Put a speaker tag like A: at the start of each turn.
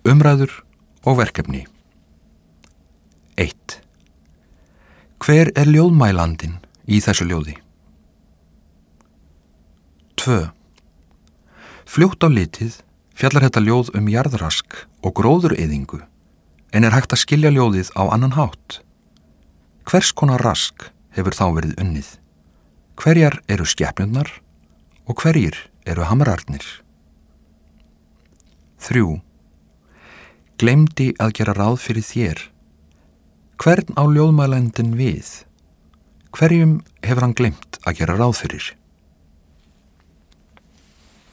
A: Umræður og verkefni. 1. Hver er ljóðmælandinn í þessu ljóði? 2. Fljótt á litið fjallar þetta ljóð jarðrask og gróðureyðingu, en er hægt að skilja ljóðið á annan hátt. Hvers konar rask hefur þá verið unnið? Hverjar eru skepnurnar og hverjir eru hamrarnir? 3. Gleymdi að gera ráð fyrir þér. Hvern á ljóðmælandinn við? Hverjum hefur hann gleymt að gera ráð fyrir?